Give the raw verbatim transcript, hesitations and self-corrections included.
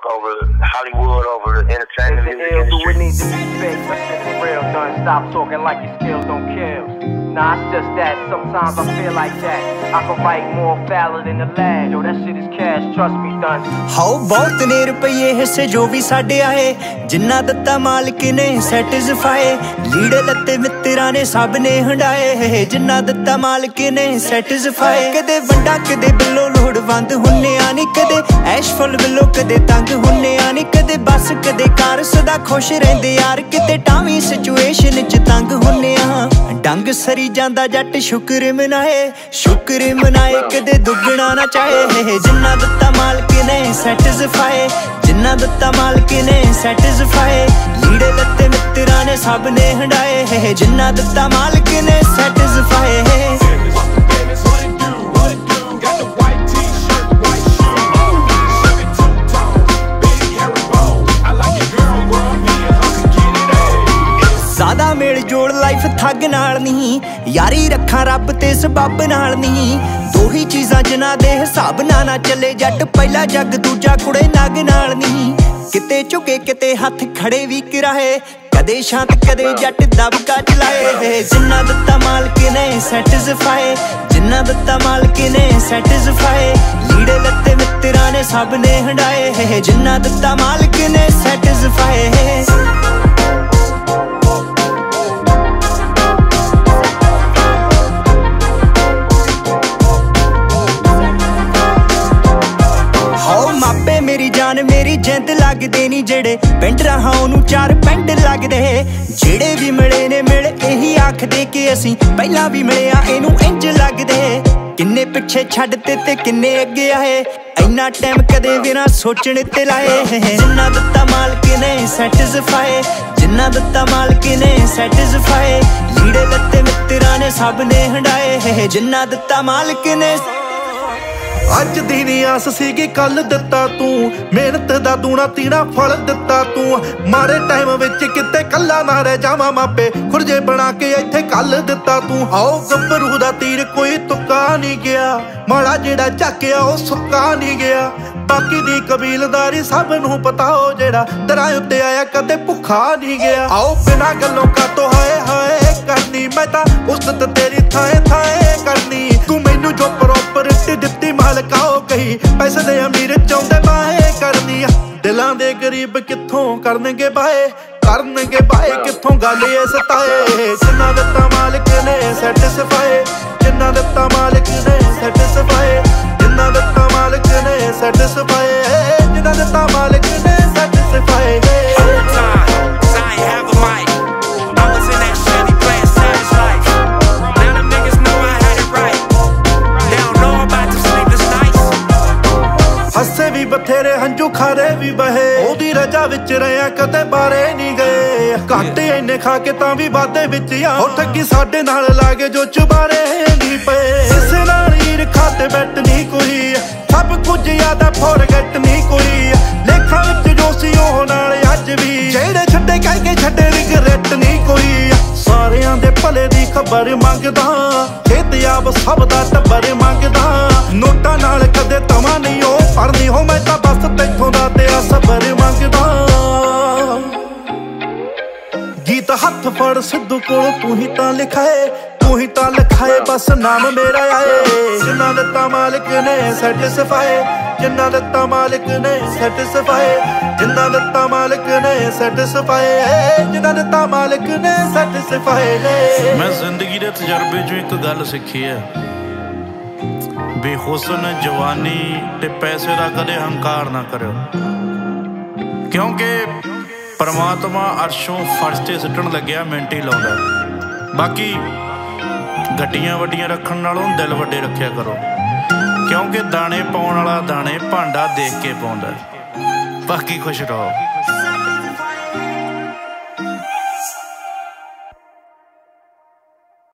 fuck over Hollywood, over the entertainment music ill, do it industry. need to be fixed? My shit is real, done. Stop talking like your skills don't kill. Nah, it's just that sometimes I feel like that. I can write more foul than the lad. Yo, that shit is cash, trust me, done. ਹਾਓ ਬਹੁਤ ਨੇ ਰੁਪਈਏ ਹਿੱਸੇ ਜੋ ਵੀ ਸਾਡੇ ਆਏ, ਜਿੰਨਾ ਦਿੱਤਾ ਮਾਲਕ ਨੇ ਸੈਟਿਸਫਾਈ। ਲੀੜੇ ਲੱਤੇ ਮਿੱਤਰਾਂ ਨੇ ਸਭ ਨੇ ਹੰਡਾਏ, ਜਿੰਨਾ ਦਿੱਤਾ ਮਾਲਕ ਨੇ ਸੈਟਿਸਫਾਈ। ਕਦੇ ਵੰਡਾ ਕਦੇ ਬਿੱਲੋ ਲੋੜਵੰਦ ਹੁੰਨੇ ਆ ਨੀ, ਕਦੇ ਐਸ਼ ਫੁੱਲ ਬਿੱਲੋ ਕਦੇ ਤੰਗ ਹੁੰਨੇ ਆ ਨੀ, ਕਦੇ ਬਸ ਕਦੇ ਕਾਰ ਸਦਾ ਖੁਸ਼ ਰਹਿੰਦੇ ਯਾਰ, ਕਿਤੇ ਟਾਵੀਂ ਸਿਚੁਏਸ਼ਨ ਚ ਤੰਗ ਹੁੰਨੇ ਆ। ਡੰਗ ਸਰੀ ਜਾਂਦਾ ਜੱਟ ਸ਼ੁਕਰ ਮਨਾਏ, ਸ਼ੁਕਰ ਮਨਾਏ ਕਦੇ ਦੁੱਗਣਾ ਨਾ ਚਾਹੇ, ਜਿੰਨਾ ਦਿੱਤਾ ਮਾਲਕ ਨੇ ਸੈਟਿਸਫਾਈ, ਜਿੰਨਾ ਦਿੱਤਾ ਮਾਲਕ ਨੇ ਸੈਟਿਸਫਾਈ। ਲੀੜੇ ਲੱਤੇ ਮਿੱਤਰਾਂ ਨੇ ਸਭ ਨੇ ਹੰਡਾਏ, ਜਿੰਨਾ ਦਿੱਤਾ ਮਾਲਕ ਨੇ ਸੈਟਿਸਫਾਈ। ਜ਼ਿਆਦਾ ਮੇਲ ਜੋੜ ਲਾਈਫ ਠੱਗ ਨਾਲ ਨਹੀਂ, ਯਾਰੀ ਰੱਖਾਂ ਰੱਬ ਤੇ ਸਬੱਬ ਨਾਲ ਨਹੀਂ। ਦੋ ਹੀ ਚੀਜ਼ਾਂ ਜਿਨ੍ਹਾਂ ਦੇ ਹਿਸਾਬ ਨਾਲ ਨਾ ਚੱਲੇ ਜੱਟ, ਪਹਿਲਾ ਜੱਗ ਦੂਜਾ ਕੁੜੇ ਨਗ ਨਾਲ ਨਹੀਂ। ਕਿਤੇ ਝੁਕੇ ਕਿਤੇ ਹੱਥ ਖੜੇ ਵੀ ਕਰਾਏ, ਕਦੇ ਸ਼ਾਂਤ ਕਦੇ ਜੱਟ ਦਬਕਾ ਚਲਾਏ। ਜਿੰਨਾ ਦਿੱਤਾ ਮਾਲਕ ਨੇ ਸੈਟਿਸਫਾਈ, ਜਿੰਨਾ ਦਿੱਤਾ ਮਾਲਕ ਨੇ ਸੈਟਿਸਫਾਈ। ਲੀੜੇ ਲੱਤੇ ਮਿੱਤਰਾਂ ਨੇ ਸਭ ਨੇ ਹੰਡਾਏ, ਜਿੰਨਾ ਦਿੱਤਾ ਮਾਲਕ ਨੇ ਸੈਟਿਸਫਾਈ। ਮੇਰੀ ਜਾਨ ਮੇਰੀ ਜਿੰਦ ਲੱਗਦੇ ਨੀ, ਜਿਹੜੇ ਪਿੰਡ ਰਹਾ ਉਹਨੂੰ ਚਾਰ ਪਿੰਡ ਲੱਗਦੇ। ਜਿਹੜੇ ਵੀ ਮਿਲੇ ਨੇ ਮਿਲ ਇਹੀ ਆਖਦੇ ਕਿ ਅਸੀਂ ਪਹਿਲਾਂ ਵੀ ਮਿਲਿਆ, ਇਹਨੂੰ ਇੰਜ ਲੱਗਦੇ। ਕਿੰਨੇ ਪਿੱਛੇ ਛੱਡਤੇ ਤੇ ਕਿੰਨੇ ਅੱਗੇ ਆਏ, ਇੰਨਾ ਟਾਈਮ ਕਦੇ ਵੀ ਨਾ ਸੋਚਣ ਤੇ ਲਾਏ। ਜਿੰਨਾ ਦਿੱਤਾ ਮਾਲਕ ਨੇ ਸੈਟਿਸਫਾਈ, ਜਿੰਨਾ ਦਿੱਤਾ ਮਾਲਕ ਨੇ ਸੈਟਿਸਫਾਈ। ਲੀੜੇ ਲੱਤੇ ਮਿੱਤਰਾਂ ਨੇ ਸਭ ਨੇ ਹੰਡਾਏ, ਜਿੰਨਾ ਦਿੱਤਾ ਮਾਲਕ ਨੇ। ਅੱਜ ਦੀ ਨੀ ਆਸ ਸੀਗੀ ਕੱਲ ਦਿੱਤਾ ਤੂੰ, ਮਿਹਨਤ ਦਾ ਦੂਣਾ ਤੀਣਾ ਫਲ ਦਿੱਤਾ ਤੂੰ। ਮਾੜੇ ਟਾਈਮ ਵਿੱਚ ਕਿਤੇ ਕੱਲਾ ਨਾ ਰਹਿ ਜਾਵਾਂ, ਮਾਪੇ ਖੁਰਜੇ ਬਣਾ ਕੇ ਇੱਥੇ ਕੱਲ ਦਿੱਤਾ ਤੂੰ। ਆਓ ਗੱਭਰੂ ਦਾ ਤੀਰ ਕੋਈ ਤੁੱਕਾ ਨਹੀਂ ਗਿਆ, ਮਾੜਾ ਜਿਹੜਾ ਝਾਕਿਆ ਉਹ ਸੁੱਕਾ ਨਹੀਂ ਗਿਆ। ਬਾਕੀ ਦੀ ਕਬੀਲਦਾਰੀ ਸਭ ਨੂੰ ਪਤਾ, ਉਹ ਜਿਹੜਾ ਦਰਾਂ ਉੱਤੇ ਆਇਆ ਕਦੇ ਭੁੱਖਾ ਨਹੀਂ ਗਿਆ। ਆਓ ਬਿਨਾਂ ਗੱਲੋਂ ਕਾਤੋਂ ਹਾਏ ਹਾਏ ਕਰਨੀ, ਮੈਂ ਤਾਂ ਉਸਤ ਤੇਰੀ ਥਾਏ ਥਾਏ ਕਰਨੀ। ਤੂੰ ਮੈਨੂੰ ਜੋ ਪ੍ਰੋਪਰਟੀ ਦਿੱਤੀ ਮਾਲਕਾ ਉਹ ਕਹੀ, ਪੈਸੇ ਦੇ ਅਮੀਰ ਚਾਹੁੰਦੇ ਬਾਏ ਕਰਨੀ ਆ। ਦਿਲਾਂ ਦੇ ਗਰੀਬ ਕਿੱਥੋਂ ਕਰਨਗੇ ਬਾਏ, ਕਰਨਗੇ ਬਾਏ ਕਿੱਥੋਂ ਗੱਲ ਇਹ ਸਤਾਏ। ਜਿੰਨਾ ਦਿੱਤਾ ਮਾਲਕ ਨੇ ਸੈਟਿਸਫਾਈ, ਜਿੰਨਾ ਦਿੱਤਾ ਮਾਲਕ ਨੇ ਸੈਟਿਸਫਾਈ। ਜਿੰਨਾ ਦਿੱਤਾ ਮਾਲਕ ਨੇ ਸੈਟਿਸਫਾਈ, ਜਿੰਨਾ ਦਿੱਤਾ ਮਾਲਕ ਨੇ ਸੈਟਿਸਫਾਈ। ਹੱਸੇ ਵੀ ਬਥੇਰੇ ਹੰਝੂ ਖਾਰੇ ਵੀ ਬਹੇ, ਉਹਦੀ ਰਜਾ ਵਿੱਚ ਰਿਆ ਕਦੇ ਬਾਰੇ ਨਹੀਂ ਗਏ। ਘਾਟੇ ਇੰਨੇ ਖਾ ਕੇ ਤਾਂ ਵੀ ਵਾਧੇ ਵਿੱਚ ਆ, ਉਹ ਠੱਗੀ ਸਾਡੇ ਨਾਲ ਲਾਗੇ ਜੋ ਚੁਬਾਰੇ ਨਹੀਂ ਪਏ। ਇਸੇ ਨਾਲ ਹੀਰ ਖਾਤੇ ਬੈਠ ਨਹੀਂ ਕੋਈ, ਸਭ ਕੁਝ ਯਾਦ ਆ ਫੋਰਗੇਟ ਨਹੀਂ ਕੋਈ। ਲੇਖਾਂ ਵਿੱਚ ਜੋ ਸੀ ਉਹ ਨਾਲ ਅੱਜ ਵੀ, ਜਿਹੜੇ ਛੱਡੇ ਕਹਿ ਕੇ ਛੱਡੇ ਰਿਗਰੈਟ ਨਹੀਂ ਕੋਈ। ਸਾਰਿਆਂ ਦੇ ਭਲੇ ਦੀ ਖਬਰ ਮੰਗਦਾ, ਖੇਤਯਾਬ ਸਭ ਦਾ ਟੱਬਰ ਮੰਗਦਾ। ਨੋਟਾਂ ਨਾਲ ਕਦੇ ਤਵਾਂ ਨਹੀਂ ਉਹ ਪੜਨੀ ਹੋ, ਮੈਂ ਤਾਂ ਬਸ ਤੈਥੋਂ ਦਾ ਤੇਰਾ ਸਬਰ ਮੰਗਦਾ। ਗੀਤ ਹੱਥ ਫੜ ਸਿੱਧੂ ਕੋਲ ਤੂੰ ਹੀ ਤਾਂ ਲਿਖਾਏ, ਤੂੰ ਹੀ ਤਾਂ ਲਿਖਾਏ ਬਸ ਨਾਮ ਮੇਰਾ ਆਏ। ਜਿੰਨਾ ਦਿੱਤਾ ਮਾਲਕ ਨੇ ਸੈਟਿਸਫਾਈ, ਜਿੰਨਾ ਦਿੱਤਾ ਮਾਲਕ ਨੇ ਸੈਟਿਸਫਾਈ। ਜਿੰਨਾ ਦਿੱਤਾ ਮਾਲਕ ਨੇ ਸੈਟਿਸਫਾਈ, ਜਿੰਨਾ ਦਿੱਤਾ ਮਾਲਕ ਨੇ ਸੈਟਿਸਫਾਈ। ਮੈਂ ਜ਼ਿੰਦਗੀ ਦੇ ਤਜਰਬੇ ਚੋਂ ਇੱਕ ਗੱਲ ਸਿੱਖੀ ਹੈ, ਬੇਹੁਸਨ ਜਵਾਨੀ ਤੇ ਪੈਸੇ ਦਾ ਕਦੇ ਹੰਕਾਰ ਨਾ ਕਰਿਓ, ਕਿਉਂਕਿ ਪਰਮਾਤਮਾ ਅਰਸ਼ੋਂ ਫਰਸ਼ ਤੇ ਸਿੱਟਣ ਲੱਗਿਆ ਮਿੰਟ ਹੀ ਲਾਉਂਦਾ। ਬਾਕੀ ਗੱਡੀਆਂ ਵੱਡੀਆਂ ਰੱਖਣ ਨਾਲੋਂ ਦਿਲ ਵੱਡੇ ਰੱਖਿਆ ਕਰੋ, ਕਿਉਂਕਿ ਦਾਣੇ ਪਾਉਣ ਵਾਲਾ ਦਾਣੇ ਭਾਂਡਾ ਦੇਖ ਕੇ ਪਾਉਂਦਾ। ਬਾਕੀ ਖੁਸ਼ ਰਹੋ।